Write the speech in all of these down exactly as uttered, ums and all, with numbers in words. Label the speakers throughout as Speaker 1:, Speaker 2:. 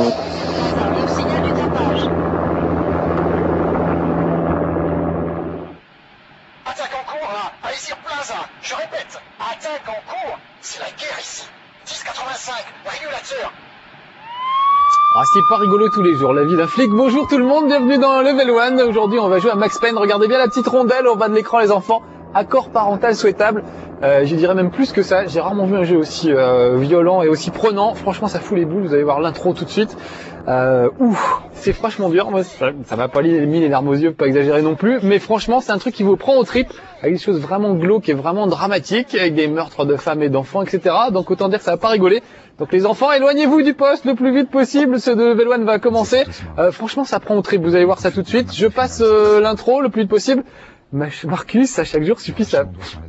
Speaker 1: Le signal du tapage.
Speaker 2: Attaque en cours à Aesir Plaza. Je répète, attaque en cours. C'est la guerre ici. dix quatre-vingt-cinq, régulateur.
Speaker 3: Ah, c'est pas rigolo tous les jours, la vie d'un flic. Bonjour tout le monde, bienvenue dans Level One. Aujourd'hui, on va jouer à Max Payne. Regardez bien la petite rondelle au bas de l'écran, les enfants. Accord parental souhaitable. Euh, je dirais même plus que ça. J'ai rarement vu un jeu aussi euh, violent et aussi prenant. Franchement, ça fout les boules. Vous allez voir l'intro tout de suite. Euh, ouf, c'est franchement dur. Moi, ça, ça m'a pas mis les larmes aux yeux, pas exagérer non plus. Mais franchement, c'est un truc qui vous prend aux tripes, avec des choses vraiment glauques et vraiment dramatiques, avec des meurtres de femmes et d'enfants, et cetera. Donc autant dire que ça va pas rigoler. Donc les enfants, éloignez-vous du poste le plus vite possible. Ce de Level One va commencer. Euh, franchement, ça prend aux tripes. Vous allez voir ça tout de suite. Je passe euh, l'intro le plus vite possible. Marcus, à chaque jour suffit sa,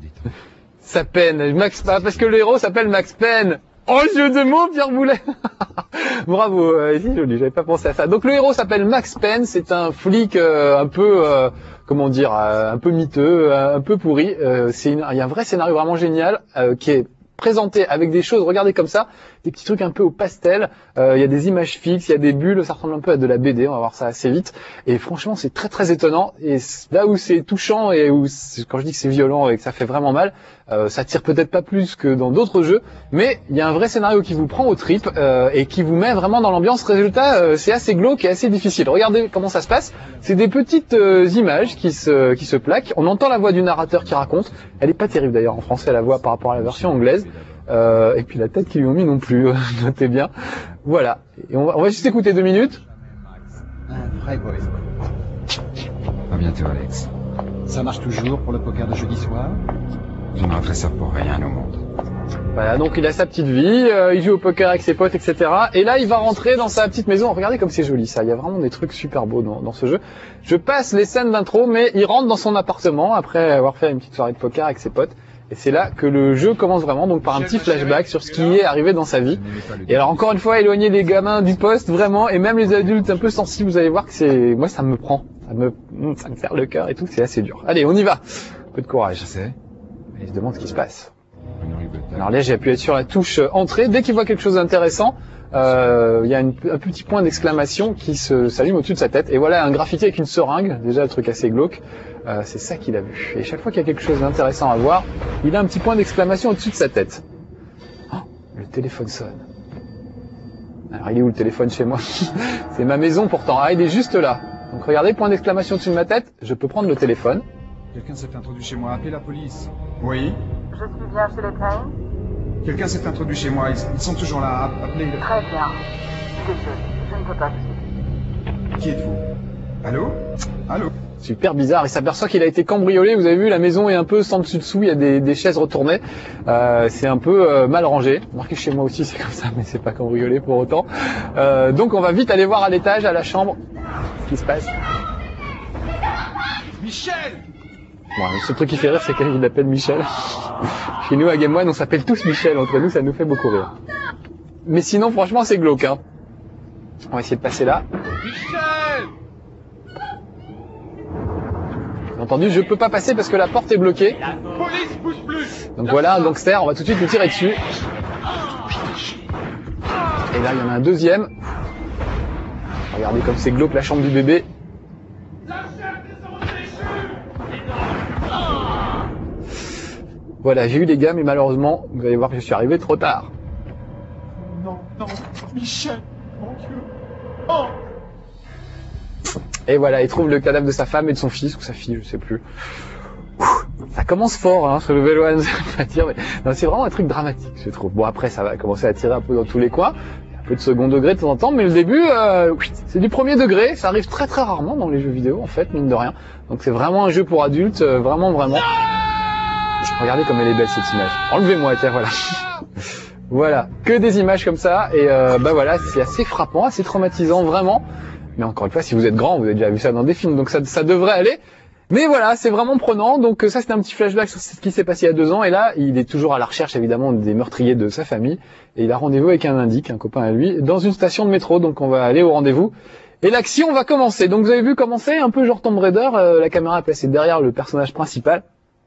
Speaker 3: sa peine. Max, parce que le héros s'appelle Max Payne. Oh, jeu de mots, Pierre Boulet. Bravo, euh, c'est joli, j'avais pas pensé à ça. Donc le héros s'appelle Max Payne, c'est un flic euh, un peu, euh, comment dire, euh, un peu miteux, euh, un peu pourri. Euh, c'est une, il y a un vrai scénario vraiment génial euh, qui est présenté avec des choses, regardez comme ça, des petits trucs un peu au pastel, euh, il y a des images fixes, il y a des bulles, ça ressemble un peu à de la B D, on va voir ça assez vite, et franchement c'est très très étonnant, et là où c'est touchant, et où quand je dis que c'est violent et que ça fait vraiment mal, euh, ça tire peut-être pas plus que dans d'autres jeux, mais il y a un vrai scénario qui vous prend aux tripes, euh, et qui vous met vraiment dans l'ambiance. Résultat, euh, c'est assez glauque et assez difficile. Regardez comment ça se passe, c'est des petites euh, images qui se, qui se plaquent, on entend la voix du narrateur qui raconte, elle est pas terrible d'ailleurs en français la voix par rapport à la version anglaise, Euh, et puis la tête qu'ils lui ont mis non plus, notez bien. Voilà. Et on va, on va juste écouter deux minutes.
Speaker 4: Un vrai boy.
Speaker 5: À bientôt, Alex.
Speaker 4: Ça marche toujours pour le poker de jeudi soir?
Speaker 5: Je ne ferai ça pour rien au monde.
Speaker 3: Voilà, donc il a sa petite vie, euh, il joue au poker avec ses potes, et cetera. Et là, il va rentrer dans sa petite maison. Regardez comme c'est joli ça, il y a vraiment des trucs super beaux dans, dans ce jeu. Je passe les scènes d'intro, mais il rentre dans son appartement après avoir fait une petite soirée de poker avec ses potes. Et c'est là que le jeu commence vraiment, donc par un petit flashback sur ce qui est arrivé dans sa vie. Et alors encore une fois, éloigner les gamins du poste, vraiment, et même les adultes un peu sensibles, vous allez voir que c'est, moi ça me prend, ça me, ça me serre le cœur et tout, c'est assez dur. Allez, on y va. Un peu de courage.
Speaker 5: Je sais.
Speaker 3: Et il se demande ce qui se passe. Alors là, j'ai appuyé sur la touche entrée. Dès qu'il voit quelque chose d'intéressant, euh, il y a une, un petit point d'exclamation qui se s'allume au-dessus de sa tête. Et voilà un graffiti avec une seringue, déjà un truc assez glauque. Euh, c'est ça qu'il a vu. Et chaque fois qu'il y a quelque chose d'intéressant à voir, il a un petit point d'exclamation au-dessus de sa tête. Oh, le téléphone sonne. Alors il est où le téléphone chez moi? C'est ma maison pourtant. Ah, il est juste là. Donc regardez, point d'exclamation au-dessus de ma tête. Je peux prendre le téléphone.
Speaker 5: Quelqu'un s'est introduit chez moi. Appelez la police.
Speaker 6: Oui.
Speaker 1: Je suis bien chez les Payne.
Speaker 6: Quelqu'un s'est introduit chez moi. Ils, ils sont toujours là. Appelez.
Speaker 1: Très bien. Désolé, je ne peux pas vous aider.
Speaker 6: Qui êtes-vous? Allô? Allô?
Speaker 3: Super bizarre, il s'aperçoit qu'il a été cambriolé, vous avez vu, la maison est un peu sans dessus dessous, il y a des, des chaises retournées, euh, c'est un peu euh, mal rangé, marqué chez moi aussi c'est comme ça, mais c'est pas cambriolé pour autant, euh, donc on va vite aller voir à l'étage, à la chambre, ce qui se passe.
Speaker 6: Michel!
Speaker 3: Bon, ce truc qui fait rire, c'est qu'il l'appelle Michel. Chez nous à Game One, on s'appelle tous Michel, entre nous ça nous fait beaucoup rire. Mais sinon franchement c'est glauque, hein. On va essayer de passer là.
Speaker 6: Michel!
Speaker 3: Entendu, je peux pas passer parce que la porte est bloquée.
Speaker 6: Police, bouge plus!
Speaker 3: Donc voilà un gangster, on va tout de suite lui tirer dessus. Et là il y en a un deuxième. Regardez comme c'est glauque la chambre du bébé. Voilà, j'ai eu les gars, mais malheureusement, vous allez voir que je suis arrivé trop tard.
Speaker 6: Non, non, Michel, mon Dieu! Oh!
Speaker 3: Et voilà, il trouve le cadavre de sa femme et de son fils, ou sa fille, je sais plus. Ouh, ça commence fort, hein, ce Level One, à dire, mais non, c'est vraiment un truc dramatique, je trouve. Bon, après, ça va commencer à tirer un peu dans tous les coins, un peu de second degré de temps en temps, mais le début, euh, c'est du premier degré, ça arrive très très rarement dans les jeux vidéo, en fait, mine de rien. Donc c'est vraiment un jeu pour adultes, euh, vraiment, vraiment. Regardez comme elle est belle, cette image. Enlevez-moi, tiens, voilà. Voilà, que des images comme ça, et euh, bah voilà, c'est assez frappant, assez traumatisant, vraiment. Mais encore une fois, si vous êtes grand, vous avez déjà vu ça dans des films, donc ça, ça devrait aller. Mais voilà, c'est vraiment prenant. Donc ça, c'était un petit flashback sur ce qui s'est passé il y a deux ans. Et là, il est toujours à la recherche, évidemment, des meurtriers de sa famille. Et il a rendez-vous avec un indique, un copain à lui, dans une station de métro. Donc on va aller au rendez-vous. Et l'action va commencer. Donc vous avez vu commencer un peu genre Tomb Raider. Euh, la caméra est placée derrière le personnage principal.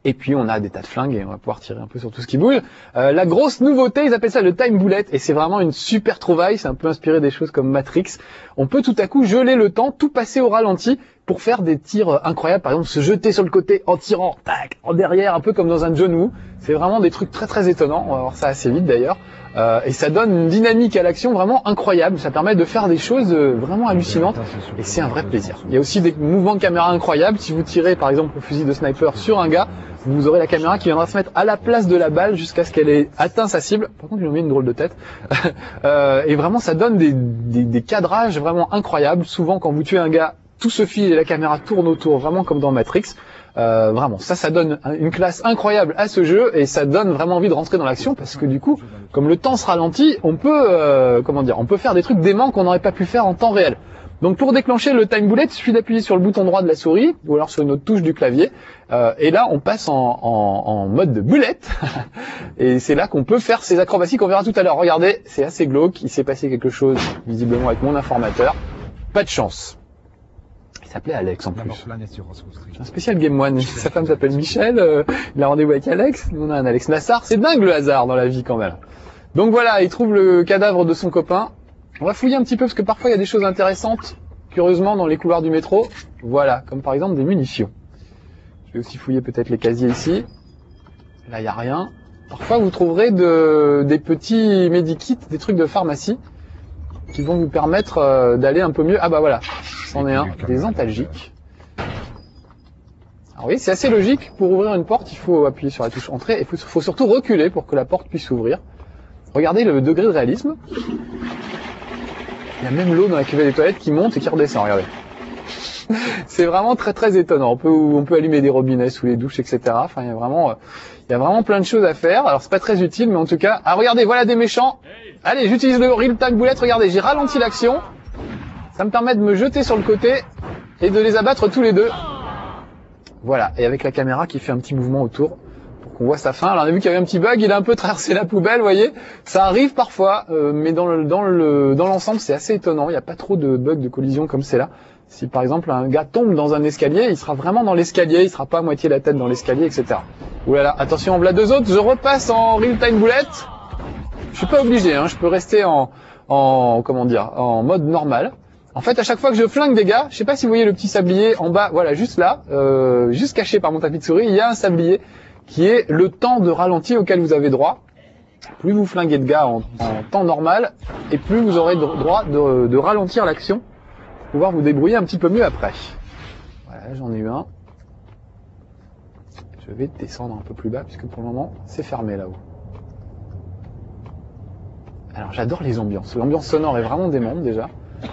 Speaker 3: Et puis on a des tas de flingues et on va pouvoir tirer un peu sur tout ce qui bouge. Euh, la grosse nouveauté, ils appellent ça le time bullet et c'est vraiment une super trouvaille. C'est un peu inspiré des choses comme Matrix. On peut tout à coup geler le temps, tout passer au ralenti pour faire des tirs incroyables. Par exemple, se jeter sur le côté en tirant, tac, en derrière, un peu comme dans un John Woo. C'est vraiment des trucs très très étonnants. On va voir ça assez vite d'ailleurs. Euh, et ça donne une dynamique à l'action vraiment incroyable. Ça permet de faire des choses vraiment hallucinantes et c'est un vrai plaisir. Il y a aussi des mouvements de caméra incroyables. Si vous tirez par exemple au fusil de sniper sur un gars, vous aurez la caméra qui viendra se mettre à la place de la balle jusqu'à ce qu'elle ait atteint sa cible. Par contre, il lui met une drôle de tête. euh, et vraiment, ça donne des, des, des cadrages vraiment incroyables. Souvent, quand vous tuez un gars, tout se file et la caméra tourne autour, vraiment comme dans Matrix. Euh, vraiment, ça, ça donne une classe incroyable à ce jeu et ça donne vraiment envie de rentrer dans l'action parce que du coup, comme le temps se ralentit, on peut, euh, comment dire, on peut faire des trucs déments qu'on n'aurait pas pu faire en temps réel. Donc pour déclencher le time bullet, il suffit d'appuyer sur le bouton droit de la souris ou alors sur une autre touche du clavier. Euh, et là, on passe en, en, en mode de bullet. Et c'est là qu'on peut faire ces acrobaties qu'on verra tout à l'heure. Regardez, c'est assez glauque. Il s'est passé quelque chose visiblement avec mon informateur. Pas de chance. Il s'appelait Alex en plus. Un spécial Game One. Sa femme s'appelle Michel. Euh, il a rendez-vous avec Alex. Nous on a un Alex Nassar. C'est dingue le hasard dans la vie quand même. Donc voilà, il trouve le cadavre de son copain. On va fouiller un petit peu parce que parfois il y a des choses intéressantes, curieusement, dans les couloirs du métro. Voilà, comme par exemple des munitions. Je vais aussi fouiller peut-être les casiers ici. Là, il n'y a rien. Parfois, vous trouverez de, des petits medikits, des trucs de pharmacie, qui vont vous permettre euh, d'aller un peu mieux. Ah bah voilà, c'en est un, des antalgiques. Alors oui, c'est assez logique. Pour ouvrir une porte, il faut appuyer sur la touche entrée et il faut, faut surtout reculer pour que la porte puisse s'ouvrir. Regardez le degré de réalisme. Il y a même l'eau dans la cuvette des toilettes qui monte et qui redescend, regardez. C'est vraiment très très étonnant. On peut, on peut allumer des robinets sous les douches, et cetera. Enfin, il y a vraiment, il y a vraiment plein de choses à faire. Alors c'est pas très utile, mais en tout cas, ah regardez, voilà des méchants. Allez, j'utilise le real time bullet. Regardez, j'ai ralenti l'action. Ça me permet de me jeter sur le côté et de les abattre tous les deux. Voilà, et avec la caméra qui fait un petit mouvement autour. On voit sa fin. Alors on a vu qu'il y avait un petit bug, il a un peu traversé la poubelle, vous voyez. Ça arrive parfois, euh, mais dans le dans le dans l'ensemble, c'est assez étonnant. Il n'y a pas trop de bugs de collision comme c'est là. Si par exemple un gars tombe dans un escalier, il sera vraiment dans l'escalier, il sera pas à moitié la tête dans l'escalier, et cetera. Ouh là là, attention, on voilà deux autres. Je repasse en real time bullet. Je suis pas obligé, hein. Je peux rester en en comment dire, en mode normal. En fait, à chaque fois que je flingue des gars, je sais pas si vous voyez le petit sablier en bas, voilà, juste là, euh, juste caché par mon tapis de souris, il y a un sablier qui est le temps de ralenti auquel vous avez droit. Plus vous flinguez de gars en, en temps normal, et plus vous aurez droit de, de ralentir l'action, pour pouvoir vous débrouiller un petit peu mieux après. Voilà, j'en ai eu un. Je vais descendre un peu plus bas, puisque pour le moment, c'est fermé là-haut. Alors, j'adore les ambiances. L'ambiance sonore est vraiment démente, déjà.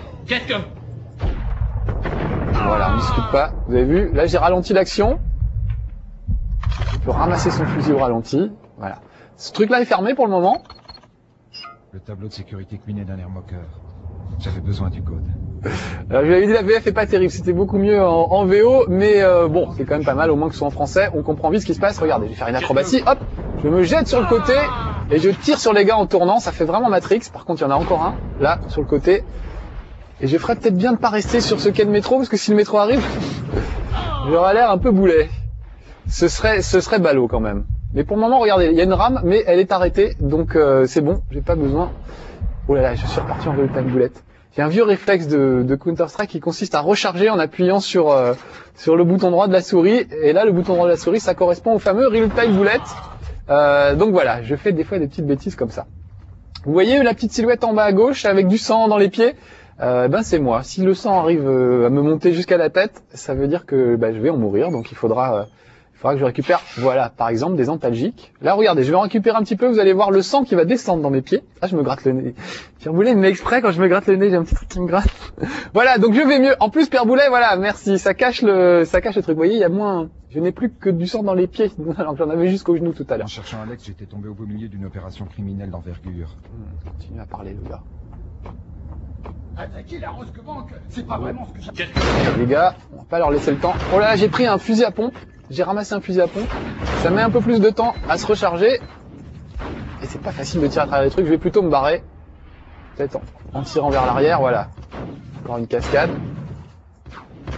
Speaker 3: Voilà, on ne discute pas. Vous avez vu, là j'ai ralenti l'action. Il peut ramasser son fusil au ralenti. Voilà. Ce truc-là est fermé pour le moment.
Speaker 4: Le tableau de sécurité cleané d'un air moqueur. J'avais besoin du code.
Speaker 3: Alors, je vous l'avais dit, la V F est pas terrible. C'était beaucoup mieux en, en V O, mais euh, bon, c'est quand même pas mal, au moins que ce soit en français. On comprend vite ce qui se passe. Regardez, je vais faire une acrobatie. Hop, je me jette sur le côté et je tire sur les gars en tournant. Ça fait vraiment Matrix. Par contre, il y en a encore un, là, sur le côté. Et je ferais peut-être bien de pas rester sur ce quai de métro, parce que si le métro arrive, j'aurais l'air un peu boulet. Ce serait, ce serait ballot quand même. Mais pour le moment, regardez, il y a une rame, mais elle est arrêtée, donc euh, c'est bon, j'ai pas besoin. Oh là là, je suis reparti en real time bullet. J'ai un vieux réflexe de, de Counter-Strike qui consiste à recharger en appuyant sur euh, sur le bouton droit de la souris. Et là, le bouton droit de la souris, ça correspond au fameux real time bullet. Euh, donc voilà, je fais des fois des petites bêtises comme ça. Vous voyez la petite silhouette en bas à gauche avec du sang dans les pieds? Euh, ben c'est moi. Si le sang arrive euh, à me monter jusqu'à la tête, ça veut dire que ben, je vais en mourir. Donc il faudra, euh, il faudra que je récupère, voilà, par exemple des antalgiques. Là, regardez, je vais en récupérer un petit peu. Vous allez voir le sang qui va descendre dans mes pieds. Ah, je me gratte le nez. Pierre Boulet me met exprès quand je me gratte le nez, j'ai un petit truc qui me gratte. Voilà, donc je vais mieux. En plus, Pierre Boulet, voilà, merci. Ça cache le, ça cache le truc. Vous voyez, il y a moins. Je n'ai plus que du sang dans les pieds, alors que j'en avais jusqu'au genou tout à l'heure.
Speaker 4: En cherchant Alex, j'étais tombé au beau milieu d'une opération criminelle d'envergure.
Speaker 3: Hmm, continue à parler, le gars.
Speaker 2: Attaquer la Rosque Bank, c'est pas vraiment ce que j'ai...
Speaker 3: Les gars, on va pas leur laisser le temps. Oh là là, j'ai pris un fusil à pompe. J'ai ramassé un fusil à pompe. Ça met un peu plus de temps à se recharger. Et c'est pas facile de tirer à travers les trucs. Je vais plutôt me barrer. Peut-être en, en tirant vers l'arrière, voilà. Encore une cascade.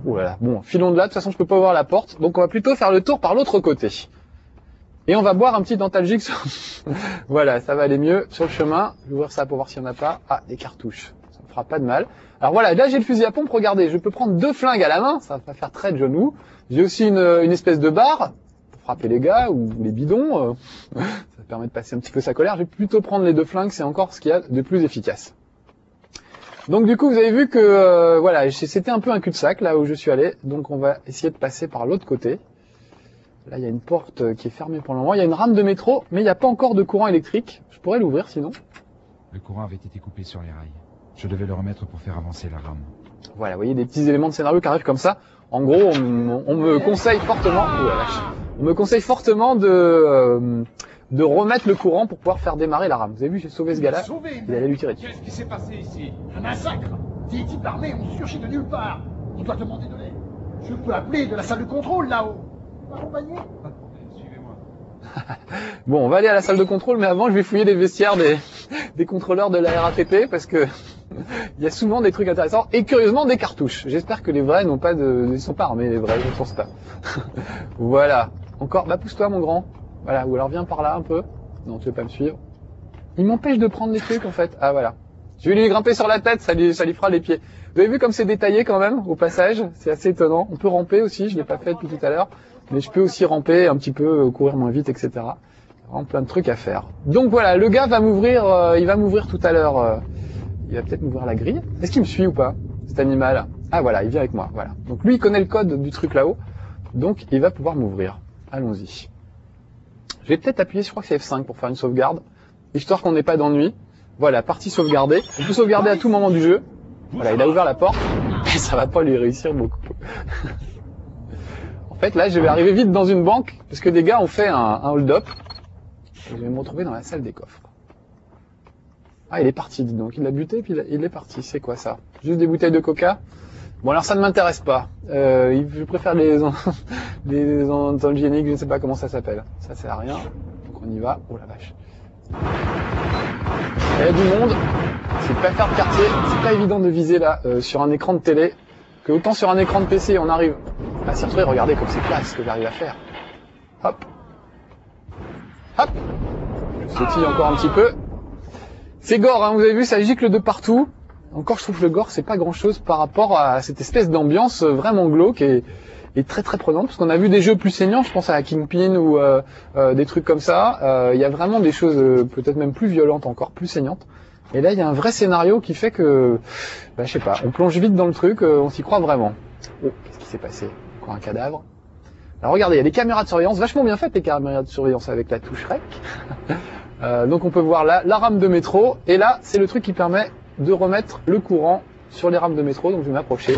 Speaker 3: Voilà. Bon, filons de là. De toute façon, je peux pas ouvrir la porte. Donc, on va plutôt faire le tour par l'autre côté. Et on va boire un petit dentalgique. Sur... voilà, ça va aller mieux sur le chemin. Je vais ouvrir ça pour voir s'il y en a pas. Ah, des cartouches. Ça me fera pas de mal. Alors voilà, là j'ai le fusil à pompe. Regardez, je peux prendre deux flingues à la main. Ça va pas faire très de genoux. J'ai aussi une, une espèce de barre pour frapper les gars ou les bidons. Ça permet de passer un petit peu sa colère. Je vais plutôt prendre les deux flingues. C'est encore ce qu'il y a de plus efficace. Donc du coup, vous avez vu que euh, voilà, c'était un peu un cul-de-sac là où je suis allé. Donc on va essayer de passer par l'autre côté. Là, il y a une porte qui est fermée pour le moment. Il y a une rame de métro, mais il n'y a pas encore de courant électrique. Je pourrais l'ouvrir sinon.
Speaker 4: Le courant avait été coupé sur les rails. Je devais le remettre pour faire avancer la rame.
Speaker 3: Voilà, vous voyez des petits éléments de scénario qui arrivent comme ça. En gros, on, on me conseille fortement, oh la vache, on me conseille fortement de euh, de remettre le courant pour pouvoir faire démarrer la rame. Vous avez vu, j'ai sauvé ce gars-là. Il allait lui tirer dessus.
Speaker 2: Qu'est-ce qui s'est passé ici? Un massacre. Des types armés ont surgi de nulle part. On doit demander de l'aide. Je peux appeler de la salle de contrôle là-haut. Accompagné?
Speaker 4: Suivez-moi.
Speaker 3: Bon, on va aller à la salle de contrôle, mais avant, je vais fouiller les vestiaires des, des contrôleurs de la R A T P parce que il y a souvent des trucs intéressants et curieusement des cartouches. J'espère que les vrais n'ont pas de, ils sont pas armés les vrais, je ne pense pas. Voilà. Encore, bah pousse-toi mon grand. Voilà. Ou alors viens par là un peu. Non, tu veux pas me suivre. Il m'empêche de prendre les trucs en fait. Ah voilà. Je vais lui grimper sur la tête, ça lui, ça lui fera les pieds. Vous avez vu comme c'est détaillé quand même au passage, c'est assez étonnant. On peut ramper aussi, je l'ai pas fait depuis tout à l'heure, mais je peux aussi ramper un petit peu, courir moins vite, et cetera. Vraiment plein de trucs à faire. Donc voilà, le gars va m'ouvrir, euh, il va m'ouvrir tout à l'heure. Euh, il va peut-être m'ouvrir la grille. Est-ce qu'il me suit ou pas, cet animal? Ah voilà, il vient avec moi. Voilà. Donc lui, il connaît le code du truc là-haut, donc il va pouvoir m'ouvrir. Allons-y. Je vais peut-être appuyer, je crois que c'est F cinq pour faire une sauvegarde, histoire qu'on n'ait pas d'ennui. Voilà, partie sauvegardée. On peut sauvegarder à tout moment du jeu. Voilà, il a ouvert la porte, mais ça va pas lui réussir beaucoup. En fait, là, je vais arriver vite dans une banque, parce que des gars ont fait un, un hold-up. Je vais me retrouver dans la salle des coffres. Ah, il est parti, dis donc. Il l'a buté, puis il est parti. C'est quoi ça? Juste des bouteilles de coca? Bon, alors ça ne m'intéresse pas. Euh, je préfère les, les antalgiéniques, je ne sais pas comment ça s'appelle. Ça sert à rien. Donc on y va. Oh la vache. Il y a du monde. C'est pas faire de quartier. C'est pas évident de viser là, euh, sur un écran de télé. Que autant sur un écran de P C, on arrive à s'y retrouver. Regardez comme c'est classe ce que j'arrive à faire. Hop. Hop. Je sautille encore un petit peu. C'est gore, hein, vous avez vu, ça gicle de partout. Encore, je trouve que le gore, c'est pas grand-chose par rapport à cette espèce d'ambiance vraiment glauque et, et très très prenante. Parce qu'on a vu des jeux plus saignants, je pense à Kingpin ou euh, euh, des trucs comme ça. Euh, il y a vraiment des choses euh, peut-être même plus violentes, encore plus saignantes. Et là, il y a un vrai scénario qui fait que, bah, je sais pas, on plonge vite dans le truc, euh, on s'y croit vraiment. Oh, qu'est-ce qui s'est passé? Encore un cadavre. Alors regardez, il y a des caméras de surveillance, vachement bien faites les caméras de surveillance avec la touche R E C. euh, donc on peut voir là la rame de métro, et là, c'est le truc qui permet de remettre le courant sur les rames de métro, donc je vais m'approcher.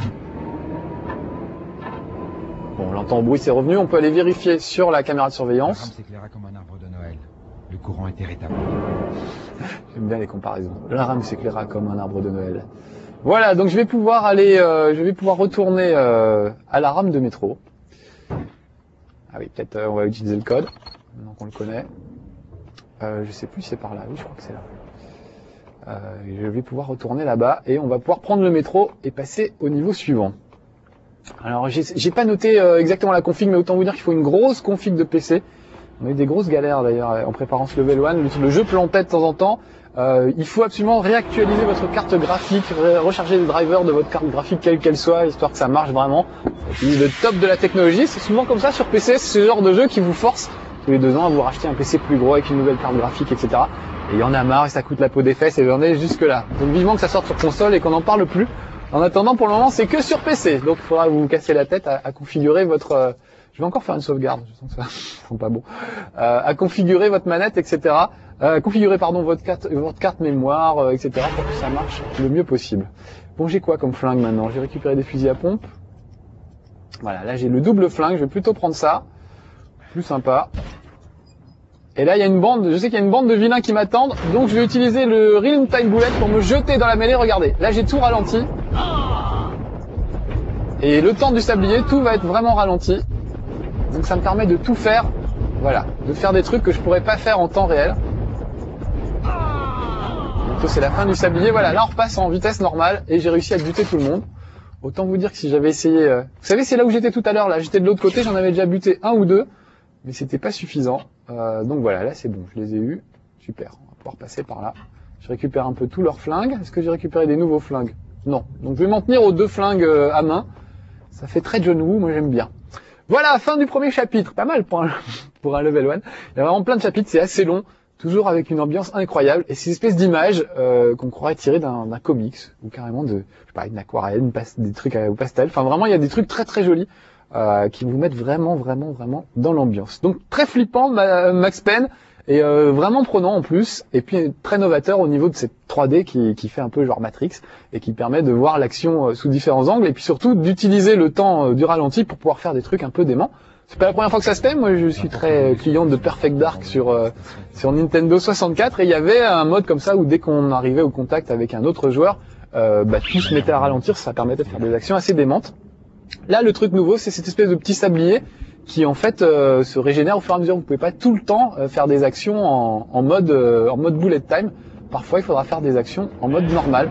Speaker 3: Bon, on l'entend au bruit, c'est revenu, on peut aller vérifier sur la caméra de surveillance.
Speaker 4: La rame s'éclaira comme un arbre de Noël. Le courant était rétabli.
Speaker 3: J'aime bien les comparaisons. La rame s'éclaira comme un arbre de Noël. Voilà, donc je vais pouvoir aller, euh, je vais pouvoir retourner euh, à la rame de métro. Ah oui, peut-être euh, on va utiliser le code, maintenant qu'on le connaît. Euh, je sais plus si c'est par là, oui je crois que c'est là. Euh, je vais pouvoir retourner là-bas et on va pouvoir prendre le métro et passer au niveau suivant. Alors j'ai pas noté euh, exactement la config, mais autant vous dire qu'il faut une grosse config de P C. On a eu des grosses galères d'ailleurs en préparant ce level un, le, le jeu plantait de temps en temps. Euh, il faut absolument réactualiser votre carte graphique, recharger les drivers de votre carte graphique quelle qu'elle soit, histoire que ça marche vraiment. Et le top de la technologie, c'est souvent comme ça sur P C, c'est ce genre de jeu qui vous force tous les deux ans à vous racheter un P C plus gros avec une nouvelle carte graphique, et cetera. Et il y en a marre et ça coûte la peau des fesses et j'en ai jusque là. Donc vivement que ça sorte sur console et qu'on n'en parle plus. En attendant, pour le moment, c'est que sur P C. Donc il faudra vous casser la tête à, à configurer votre... Euh, je vais encore faire une sauvegarde, je sens que ça sent pas bon. Euh, à configurer votre manette, et cetera. Euh, configurer pardon votre carte, votre carte mémoire, euh, et cetera. Pour que ça marche le mieux possible. Bon, j'ai quoi comme flingue maintenant? J'ai récupéré des fusils à pompe. Voilà, là j'ai le double flingue, je vais plutôt prendre ça. Plus sympa. Et là il y a une bande, je sais qu'il y a une bande de vilains qui m'attendent, donc je vais utiliser le Real Time Bullet pour me jeter dans la mêlée. Regardez, là j'ai tout ralenti. Et le temps du sablier, tout va être vraiment ralenti. Donc ça me permet de tout faire, voilà, de faire des trucs que je pourrais pas faire en temps réel. Donc c'est la fin du sablier, voilà, là on repasse en vitesse normale et j'ai réussi à buter tout le monde. Autant vous dire que si j'avais essayé... Euh... Vous savez, c'est là où j'étais tout à l'heure, là. J'étais de l'autre côté, j'en avais déjà buté un ou deux, mais c'était pas suffisant. Euh, donc voilà, là c'est bon, je les ai eus. Super, on va pouvoir passer par là. Je récupère un peu tous leurs flingues. Est-ce que j'ai récupéré des nouveaux flingues? Non. Donc je vais m'en tenir aux deux flingues euh, à main. Ça fait très John Woo, moi j'aime bien. Voilà, fin du premier chapitre. Pas mal pour un, pour un level one. Il y a vraiment plein de chapitres, c'est assez long. Toujours avec une ambiance incroyable. Et ces espèces d'images euh, qu'on croirait tirées d'un comics. Ou carrément de, je sais pas, une aquarelle, une pas, des trucs au pastel. Enfin vraiment, il y a des trucs très très jolis euh, qui vous mettent vraiment, vraiment, vraiment dans l'ambiance. Donc très flippant, ma, Max Payne. Et euh, vraiment prenant en plus, et puis très novateur au niveau de cette trois D qui, qui fait un peu genre Matrix, et qui permet de voir l'action euh, sous différents angles, et puis surtout d'utiliser le temps euh, du ralenti pour pouvoir faire des trucs un peu déments. C'est pas la première fois que ça se fait, moi je suis très client de Perfect Dark sur euh, sur Nintendo soixante-quatre, et il y avait un mode comme ça où dès qu'on arrivait au contact avec un autre joueur, euh, bah, tout se mettait à ralentir, ça permettait de faire des actions assez démentes. Là le truc nouveau, c'est cette espèce de petit sablier qui en fait euh, se régénère au fur et à mesure. Vous pouvez pas tout le temps euh, faire des actions en, en mode euh, en mode bullet time. Parfois, il faudra faire des actions en mode normal.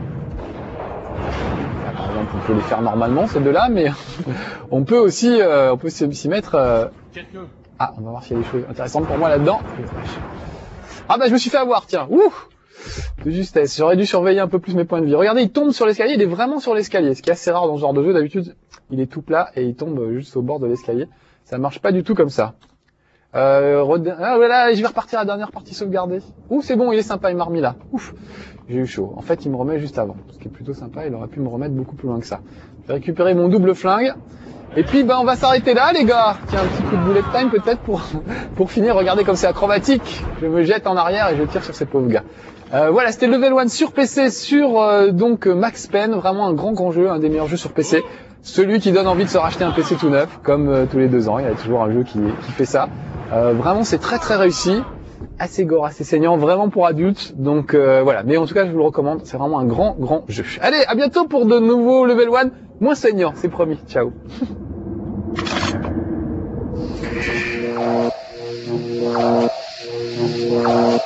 Speaker 3: Là, par exemple, on peut les faire normalement ces deux-là, mais on peut aussi euh, on peut s'y mettre. Euh... Ah, on va voir s'il y a des choses intéressantes pour moi là-dedans. Ah bah je me suis fait avoir, tiens. Ouh, de justesse. J'aurais dû surveiller un peu plus mes points de vie. Regardez, il tombe sur l'escalier. Il est vraiment sur l'escalier, ce qui est assez rare dans ce genre de jeu. D'habitude, il est tout plat et il tombe juste au bord de l'escalier. Ça marche pas du tout comme ça. Euh, ah voilà, je vais repartir à la dernière partie sauvegardée. Ouh, c'est bon, il est sympa, il m'a remis là. Ouf, j'ai eu chaud. En fait, il me remet juste avant, ce qui est plutôt sympa. Il aurait pu me remettre beaucoup plus loin que ça. Je vais récupérer mon double flingue. Et puis, ben, on va s'arrêter là, les gars. Tiens, un petit coup de bullet time peut-être pour pour finir. Regardez comme c'est acrobatique. Je me jette en arrière et je tire sur ces pauvres gars. Euh, voilà, c'était Level one sur P C, sur euh, donc Max Payne, vraiment un grand grand jeu, un des meilleurs jeux sur P C. Celui qui donne envie de se racheter un P C tout neuf, comme euh, tous les deux ans, il y a toujours un jeu qui, qui fait ça. Euh, vraiment, c'est très très réussi, assez gore, assez saignant, vraiment pour adultes. Donc euh, voilà, mais en tout cas, je vous le recommande, c'est vraiment un grand grand jeu. Allez, à bientôt pour de nouveaux Level one, moins saignants, c'est promis. Ciao.
Speaker 1: Thank you.